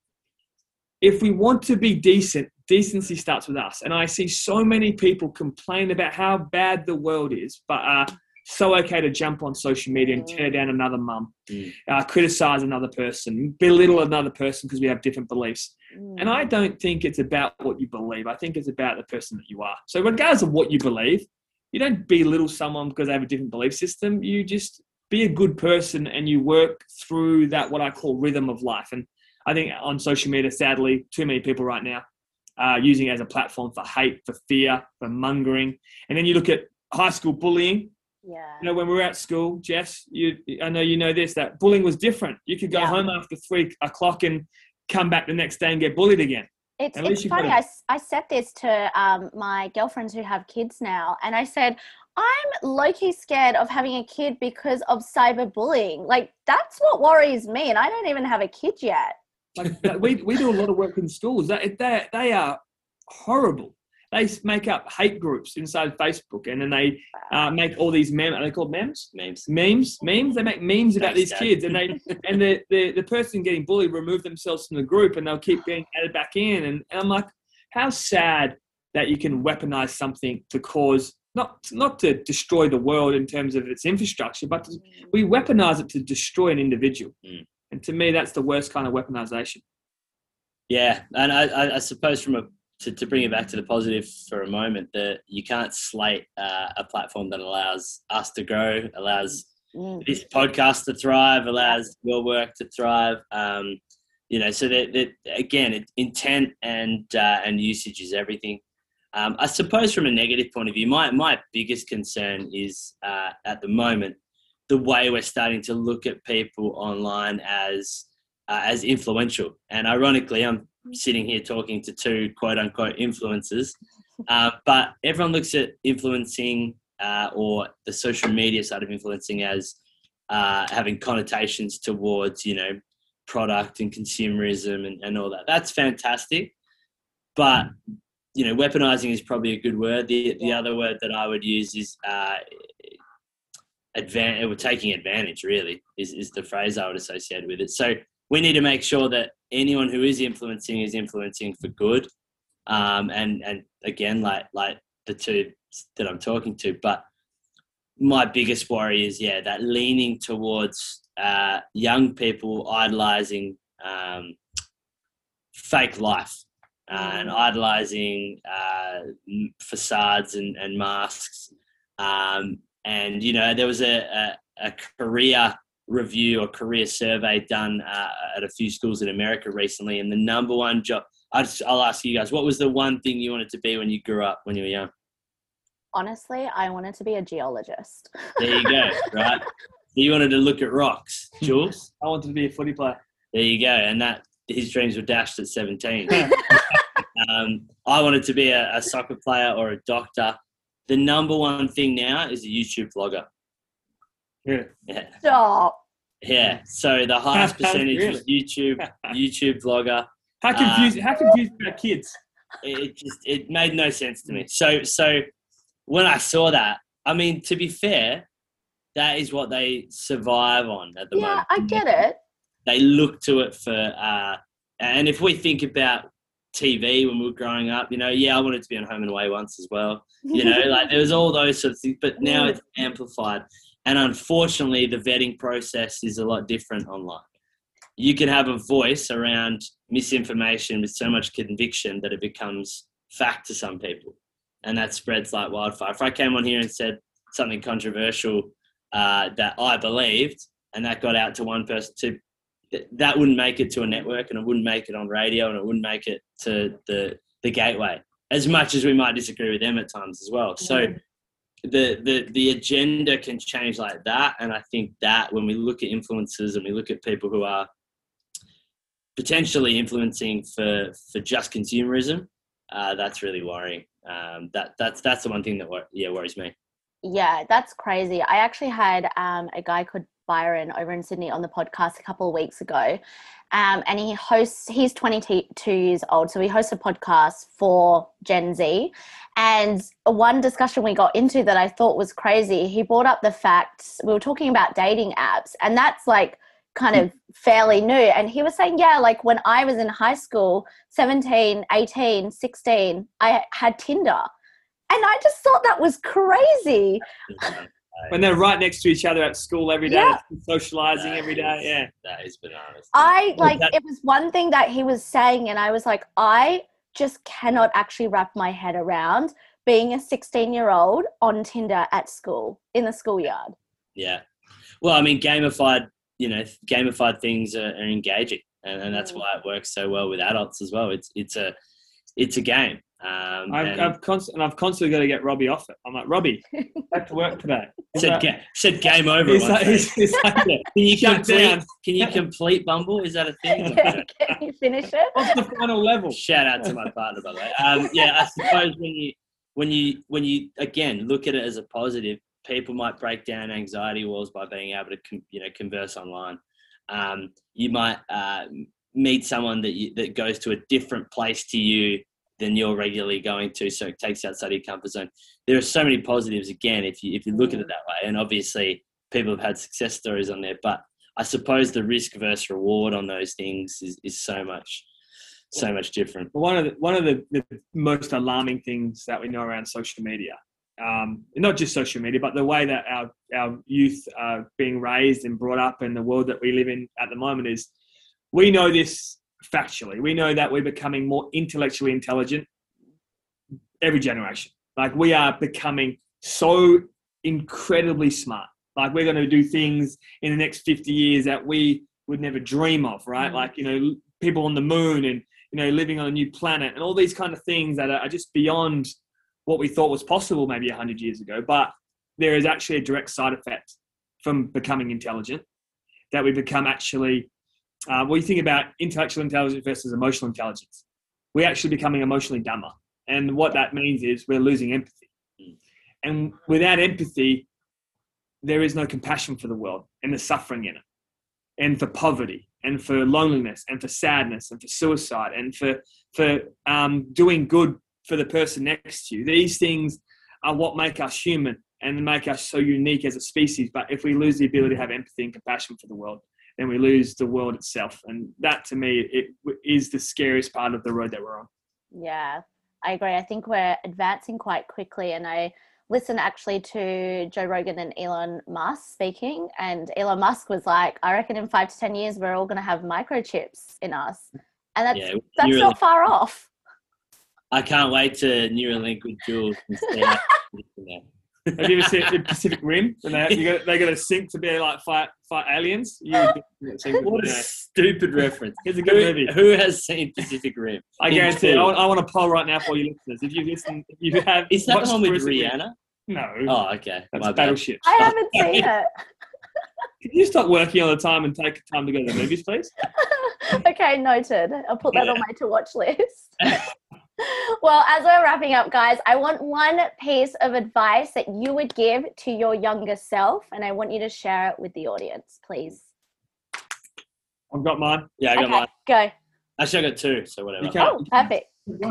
If we want to be decent, decency starts with us. And I see so many people complain about how bad the world is, but are so okay to jump on social media and tear down another mum, Mm. uh, criticize another person, belittle another person because we have different beliefs. Mm. And I don't think it's about what you believe. I think it's about the person that you are. So regardless of what you believe, you don't belittle someone because they have a different belief system. You just be a good person and you work through that, what I call rhythm of life. And I think on social media, sadly, too many people right now are using it as a platform for hate, for fear, for mongering. And then you look at high school bullying. Yeah. You know, when we were at school, Jess, you, I know you know this, that bullying was different. You could go Yeah. home after three o'clock and come back the next day and get bullied again. It's, At least it's you've funny. got I, s- I said this to um, my girlfriends who have kids now, and I said, I'm low-key scared of having a kid because of cyberbullying. Like, that's what worries me, and I don't even have a kid yet. Like that, we we do a lot of work in schools. They they they are horrible. They make up hate groups inside Facebook, and then they uh, make all these memes. Are they called memes? Memes. Memes, memes. They make memes about Thanks, these Dad. kids, and they and the, the the person getting bullied remove themselves from the group, and they'll keep being added back in. And, and I'm like, how sad that you can weaponize something to cause not not to destroy the world in terms of its infrastructure, but to, we weaponize it to destroy an individual. Mm. And to me, that's the worst kind of weaponization. Yeah, and I, I, I suppose from a to, to bring it back to the positive for a moment, that you can't slate uh, a platform that allows us to grow, allows Mm. this podcast to thrive, allows your work to thrive. Um, you know, so that, that again, it, intent and uh, and usage is everything. Um, I suppose from a negative point of view, my my biggest concern is uh, at the moment the way we're starting to look at people online as uh, as influential. And ironically, I'm sitting here talking to two quote unquote influencers, uh, but everyone looks at influencing uh, or the social media side of influencing as uh, having connotations towards, you know, product and consumerism and, and all that. That's fantastic. But, you know, weaponizing is probably a good word. The, the Yeah. other word that I would use is uh, advan- taking advantage, really, is, is the phrase I would associate with it. So we need to make sure that anyone who is influencing is influencing for good. Um, and, and again, like, like the two that I'm talking to, but my biggest worry is, yeah, that leaning towards uh, young people idolizing um, fake life uh, and idolizing uh, facades and, and masks. Um, and, you know, there was a, a, a career review or career survey done uh, at a few schools in America recently, and the number one job, I just, I'll ask you guys, what was the one thing you wanted to be when you grew up, when you were young? Honestly, I wanted to be a geologist. There you go, right? You wanted to look at rocks, Jules. I wanted to be a footy player. There you go, and that his dreams were dashed at seventeen. um, I wanted to be a, a soccer player or a doctor. The number one thing now is a YouTube vlogger. Yeah. Yeah, Stop. yeah. So the highest percentage is YouTube YouTube vlogger. How confused? Uh, how confused are kids? It just it made no sense to me. So so when I saw that, I mean, to be fair, that is what they survive on at the Yeah, moment. I get it. They look to it for, uh, and if we think about T V when we were growing up. You know, yeah, I wanted to be on Home and Away once as well. You know, like there was all those sorts of things, but now it's amplified. And unfortunately, the vetting process is a lot different online. You can have a voice around misinformation with so much conviction that it becomes fact to some people, and that spreads like wildfire. If I came on here and said something controversial uh, that I believed, and that got out to one person, to that wouldn't make it to a network, and it wouldn't make it on radio, and it wouldn't make it to the the gateway, as much as we might disagree with them at times as well. So the the the agenda can change like that, and I think that when we look at influencers and we look at people who are potentially influencing for for just consumerism, uh, that's really worrying. Um, that that's that's the one thing that yeah worries me. Yeah, that's crazy. I actually had um, a guy called Byron over in Sydney on the podcast a couple of weeks ago. Um, and he hosts, he's twenty-two years old. So he hosts a podcast for Gen Z. And one discussion we got into that I thought was crazy, he brought up the fact, we were talking about dating apps, and that's like kind of fairly new. And he was saying, yeah, like when I was in high school, seventeen, eighteen, sixteen, I had Tinder. And I just thought that was crazy. When they're right next to each other at school every day, Yeah. socializing That every is- day. Yeah. That is bananas. I like, that- it was one thing that he was saying, and I was like, I just cannot actually wrap my head around being a sixteen year old on Tinder at school, in the schoolyard. Yeah. Well, I mean, gamified, you know, gamified things are, are engaging, and, and that's Mm. why it works so well with adults as well. It's it's a it's a game. Um, I've, and I've const- and I've constantly got to get Robbie off it. I'm like, Robbie, back to work today. said, ga- said game over. He's one like, day. he's, he's like, Can you shut complete? down. Can you complete Bumble? Is that a thing? Can, can you finish it? What's the final level? Shout out to my partner, by the way. Um, yeah, I suppose when you when you when you again look at it as a positive, people might break down anxiety walls by being able to com- you know converse online. Um, you might uh, meet someone that you, that goes to a different place to you than you're regularly going to, so it takes you outside your comfort zone. There are so many positives again if you if you look at it that way, and obviously people have had success stories on there. But I suppose the risk versus reward on those things is, is so much so much different. One of the, one of the, the most alarming things that we know around social media, um, not just social media, but the way that our, our youth are being raised and brought up in the world that we live in at the moment is, we know this factually. We know that we're becoming more intellectually intelligent every generation. Like we are becoming so incredibly smart. Like we're going to do things in the next fifty years that we would never dream of, right? Mm. Like, you know, people on the moon and, you know, living on a new planet and all these kind of things that are just beyond what we thought was possible maybe one hundred years ago. But there is actually a direct side effect from becoming intelligent, that we become actually, uh, when you think about intellectual intelligence versus emotional intelligence, we're actually becoming emotionally dumber. And what that means is we're losing empathy. And without empathy, there is no compassion for the world and the suffering in it, and for poverty, and for loneliness, and for sadness, and for suicide, and for for um, doing good for the person next to you. These things are what make us human and make us so unique as a species. But if we lose the ability to have empathy and compassion for the world, then we lose the world itself. And that, to me, it is the scariest part of the road that we're on. Yeah, I agree. I think we're advancing quite quickly. And I listened actually to Joe Rogan and Elon Musk speaking. And Elon Musk was like, I reckon in five to ten years, we're all going to have microchips in us. And that's, Yeah, that's Neuralink. not far off. I can't wait to Neuralink with Jules and see how Have you ever seen the Pacific Rim? And they you got, they got to sink to be like fight fight aliens. You What a stupid reference. It's a good Who, movie. who has seen Pacific Rim? I In guarantee. two. I want, I want a poll right now for you listeners. If you listen, if you have. Is that the watched one with Pacific Rim- Rihanna? No. Oh, okay. That's My bad. Battleship. I haven't seen it. Can you stop working all the time and take time to go to the movies, please? Okay, noted. I'll put that Yeah. on my to watch list. Well, as we're wrapping up, guys, I want one piece of advice that you would give to your younger self, and I want you to share it with the audience, please. I've got mine. Yeah, I got Okay, mine. go. Actually, I got two, so whatever. You can't- Oh, perfect.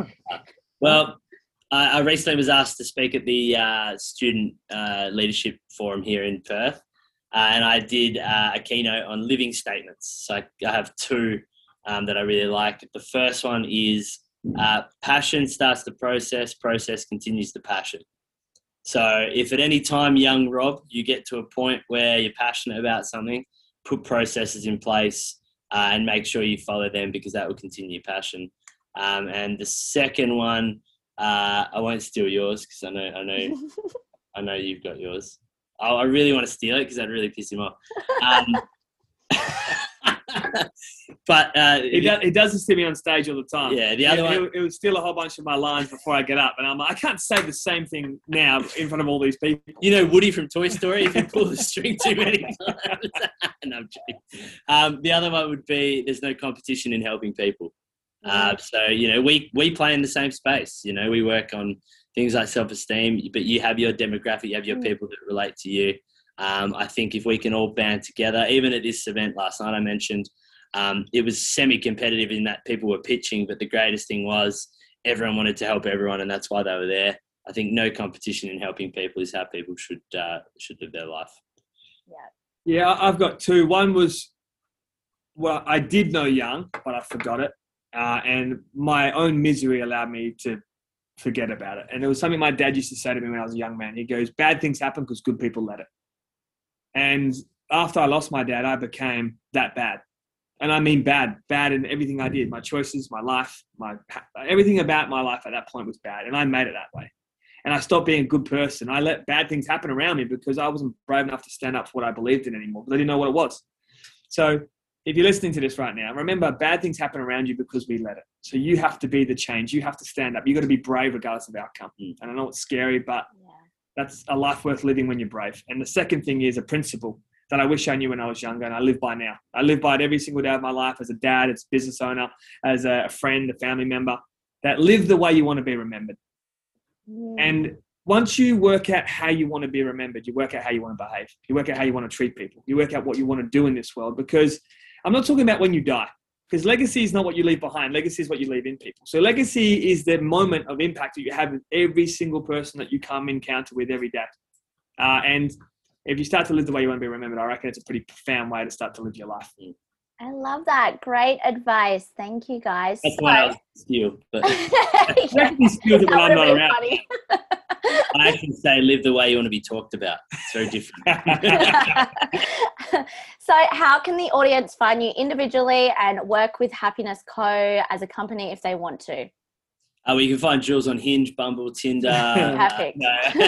Well, I, I recently was asked to speak at the uh, Student uh, Leadership Forum here in Perth, uh, and I did uh, a keynote on living statements. So I, I have two um, that I really like. The first one is, Uh, passion starts the process, process continues the passion. So if at any time, young Rob, you get to a point where you're passionate about something, put processes in place uh, and make sure you follow them, because that will continue your passion. Um, and the second one, uh, I won't steal yours because I know, I know, I know you've got yours. Oh, I really want to steal it because that'd really piss him off. Um, but uh, He does, he does this to me on stage all the time. Yeah, the other He'll- one- It would steal a whole bunch of my lines before I get up, and I'm like, I can't say the same thing now in front of all these people. you know Woody from Toy Story, if you pull the string too many times. No, I'm joking. Um, the other one would be there's no competition in helping people. Uh, so, you know, we, we play in the same space. You know, we work on things like self-esteem, but you have your demographic, you have your people that relate to you. Um, I think if we can all band together, even at this event last night I mentioned, um, it was semi-competitive in that people were pitching, but the greatest thing was everyone wanted to help everyone, and that's why they were there. I think no competition in helping people is how people should uh, should live their life. Yeah. Yeah, I've got two. One was, well, I did know young, but I forgot it. Uh, and my own misery allowed me to forget about it. And it was something my dad used to say to me when I was a young man. He goes, bad things happen because good people let it. And after I lost my dad, I became that bad. And I mean bad, bad in everything I did. My choices, my life, my everything about my life at that point was bad. And I made it that way. And I stopped being a good person. I let bad things happen around me because I wasn't brave enough to stand up for what I believed in anymore, because I didn't know what it was. So if you're listening to this right now, remember, bad things happen around you because we let it. So you have to be the change. You have to stand up. You've got to be brave regardless of outcome. Mm. And I know it's scary, but Yeah. that's a life worth living when you're brave. And the second thing is a principle that I wish I knew when I was younger, and I live by now. I live by it every single day of my life as a dad, as a business owner, as a friend, a family member, that live the way you want to be remembered. Mm. And once you work out how you want to be remembered, you work out how you want to behave. You work out how you want to treat people. You work out what you want to do in this world, because I'm not talking about when you die, because legacy is not what you leave behind. Legacy is what you leave in people. So legacy is the moment of impact that you have with every single person that you come encounter with every day. Uh, and if you start to live the way you want to be remembered, I reckon it's a pretty profound way to start to live your life. I love that. Great advice. Thank you, guys. That's So- why I was steal, but Yeah, He steals it when that I'm would not have been around. funny. I actually say live the way you want to be talked about. It's very different. So how can the audience find you individually and work with Happiness Co as a company if they want to? Uh, well, you can find Jules on Hinge, Bumble, Tinder. Perfect.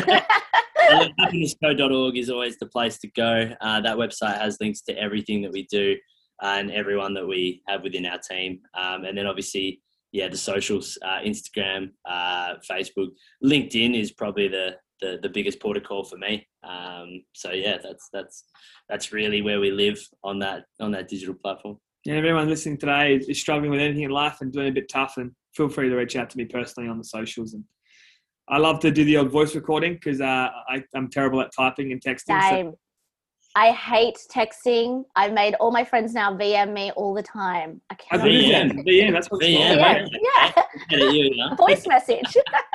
Uh, no. happiness co dot org is always the place to go. Uh, that website has links to everything that we do uh, and everyone that we have within our team. Um, and then obviously, yeah, the socials, uh, Instagram, uh, Facebook, LinkedIn is probably the, the, the biggest port of call for me. Um, so yeah, that's, that's, that's really where we live on that, on that digital platform. Yeah, if anyone listening today is, is struggling with anything in life and doing a bit tough, and feel free to reach out to me personally on the socials. And I love to do the odd voice recording because uh, I, I'm terrible at typing and texting. So Same. I hate texting. I've made all my friends now V M me all the time. I I cannot. do V M. that. V M, that's what's V M, called. Yeah, right? yeah. Get it, you, you know? Voice message.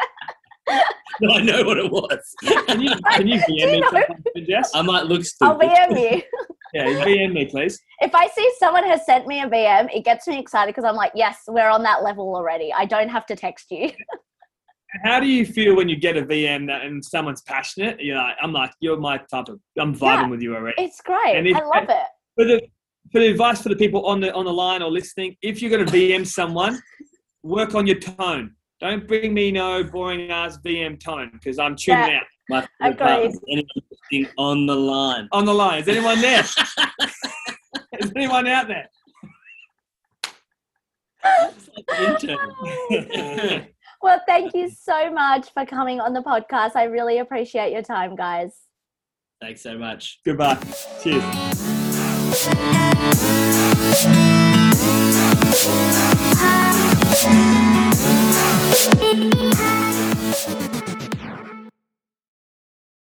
I know what it was. Can you, can you Do V M me you know? sometimes, Jess? I might look I'll stupid. V M you. Yeah, V M me, please. If I see someone has sent me a V M, it gets me excited because I'm like, yes, we're on that level already. I don't have to text you. How do you feel when you get a V M that, and someone's passionate? You're like, I'm like, you're my type of, I'm vibing Yeah. with you already. It's great. And if- I love it. For the, for the advice for the people on the on the line or listening, if you're going to V M someone, work on your tone. Don't bring me no boring ass V M tone because I'm tuning Yeah. out. My favorite part Agreed. is anyone listening on the line. On the line, is anyone there? Is anyone out there? It's like an intern. Well, thank you so much for coming on the podcast. I really appreciate your time, guys. Thanks so much. Goodbye. Cheers.